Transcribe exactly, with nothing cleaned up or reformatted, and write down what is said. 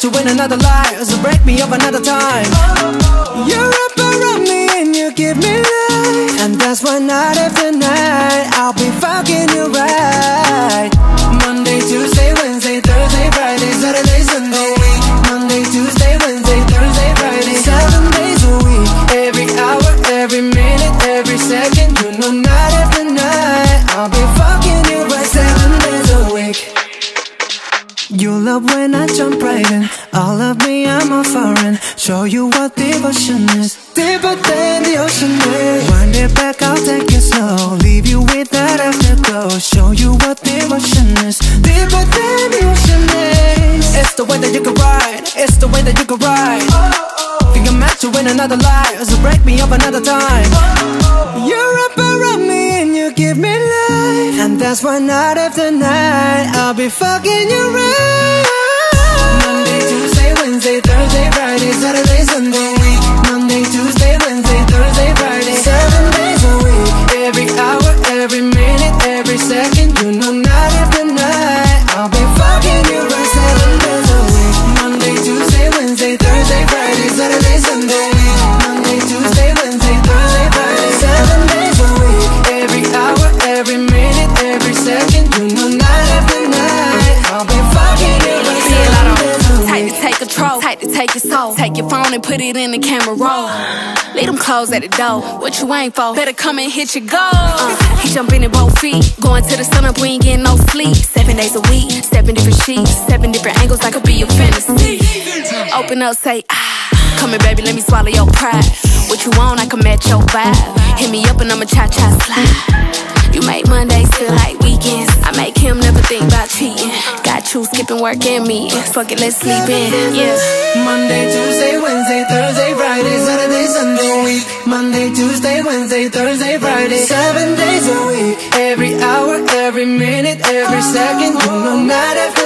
to win another life, so break me up another time. You're up around me and you give me life, and that's why night after night I'll be fucking you right. Monday, Tuesday, Wednesday, Thursday, Friday, Saturday, Sunday. Monday, Tuesday, Wednesday, Thursday, Friday, seven days a week. Every hour, every minute, every second, you know night after night I'll be fucking you right seven days a week. You love when I jump right in. All of me, I'm a foreign. Show you what devotion is, deeper than the ocean is. Wind it back, I'll take it slow, leave you with that afterglow. Show you what devotion is, deeper than the ocean is. It's the way that you can ride, it's the way that you can ride. Think I'm meant to win another life, so break me up another time. You're up around me and you give me life, and that's why night after night I'll be fucking you right. Monday, Tuesday, Wednesday, Thursday, Friday, Saturday, Sunday. Monday, Tuesday, Wednesday, Thursday, Friday, seven days a week. Every hour, every minute, every second, you know night after night I'll be fucking you right seven days a week. Monday, Tuesday, Wednesday, Thursday, Friday, Saturday, Sunday. Monday, Tuesday, Wednesday, Thursday, Friday, seven days a week. Every hour, every minute, every second, you know night after night I'll be fucking you right seven days a week. Tight to take control, tight to take your soul. Take your phone and put it in the camera roll. Leave them clothes at the door. What you ain't for? Better come and hit your goal. Uh, he jumping in both feet, going to the sun up, we ain't getting no sleep. Seven days a week, seven different sheets, seven different angles, I could be your fantasy. Open up, say ah. Come here, baby, let me swallow your pride. What you want, I can match your vibe. Hit me up and I'ma cha-cha slide. You make Mondays feel like weekends. I make him never think about cheating. Got you skipping work and meetings. Fuck it, let's sleep in, yeah. Monday, Tuesday, Wednesday, Thursday, Friday, Saturday, Sunday. Week. Monday, Tuesday, Wednesday, Thursday, Friday, seven days a week. Every hour, every minute, every second, you know night after